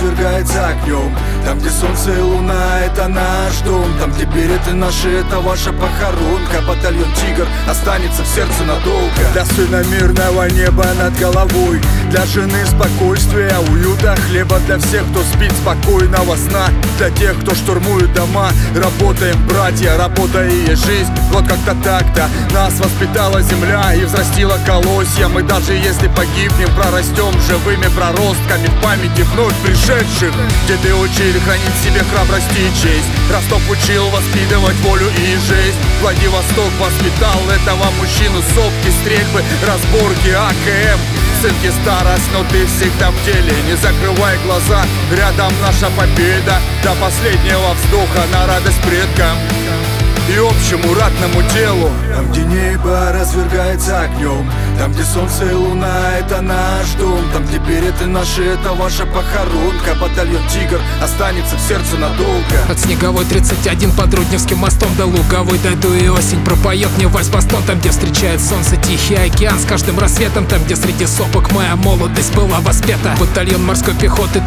развергается огнем. Там, где солнце и луна, это наш дом. Там, где береты наши, это ваша похоронка. Батальон «Тигр» останется в сердце надолго. Для сына мирного неба над головой, для жены спокойствия, уюта, хлеба. Для всех, кто спит спокойного сна, для тех, кто штурмует дома. Работаем, братья, работа и есть жизнь. Вот как-то так-то нас воспитала земля и взрастила колосья. Мы даже если погибнем, прорастем живыми проростками в памяти вновь пришедших. Деды учили хранить в себе храбрость и честь. Ростов учил воспитывать волю и жизнь. Владивосток воспитал этого мужчину. Сопки, стрельбы, разборки, АКМ. Сынки, старость, но ты всегда в деле. Не закрывай глаза, рядом наша победа. До последнего вздоха на радость предкам и общему ратному делу. Там, где небо развергается огнем, там, где солнце и луна, это наш дом. Там, где береты наши, это ваша похоронка. Батальон «Тигр» останется в сердце надолго. От Снеговой 31 под Рудневским мостом до Луговой дойду, и осень пропоет мне вальс-бастон. Там, где встречает солнце тихий океан с каждым рассветом. Там, где среди сопок моя молодость была воспета. Батальон морской пехоты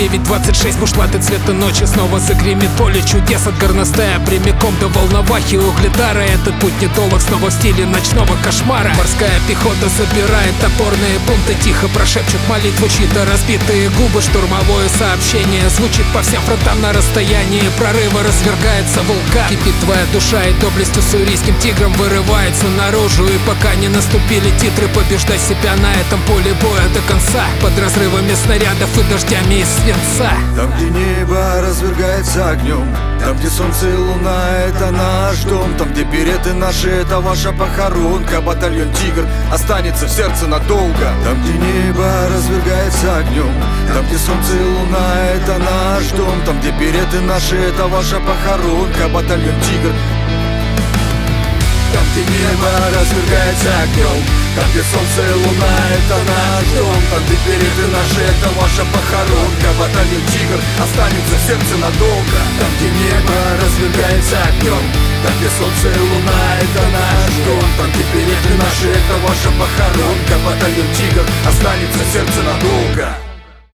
30926. Бушлаты цвета ночи снова загремит поле чудес. От горностая прямиком до Волновахи Угледара. Этот путь недолг, снова в стиле ночного кошмара. Морская пехота собирает опорные пункты, тихо прошепчут молитву чьи-то разбитые губы. Штурмовое сообщение звучит по всем фронтам на расстоянии прорыва. Развергается вулкан. Кипит твоя душа, и доблестью с уйрийским тигром вырывается наружу. И пока не наступили титры, побеждай себя на этом поле боя до конца. Под разрывами снарядов и дождями из свинца. Там, где небо развергается огнем, там, где солнце и луна, это наш дом. Там, где береты наши, это ваша похоронка. Батальон «Тигр» останется в сердце надолго. Там, где небо развергается огнем, там, где солнце и луна, это наш дом. Там, где береты наши, это ваша похоронка. Батальон «Тигр». Там, где небо развергается огнем, там, где солнце и луна, это наш дом. Там, где береты наши, это ваша похоронка. Батальон «Тигр» останется в сердце надолго. Там, где небо развергается огнем, там, где солнце и луна, это наш дом. Там, где береты наши, это ваша похоронка. Батальон «Тигр» останется в сердце надолго.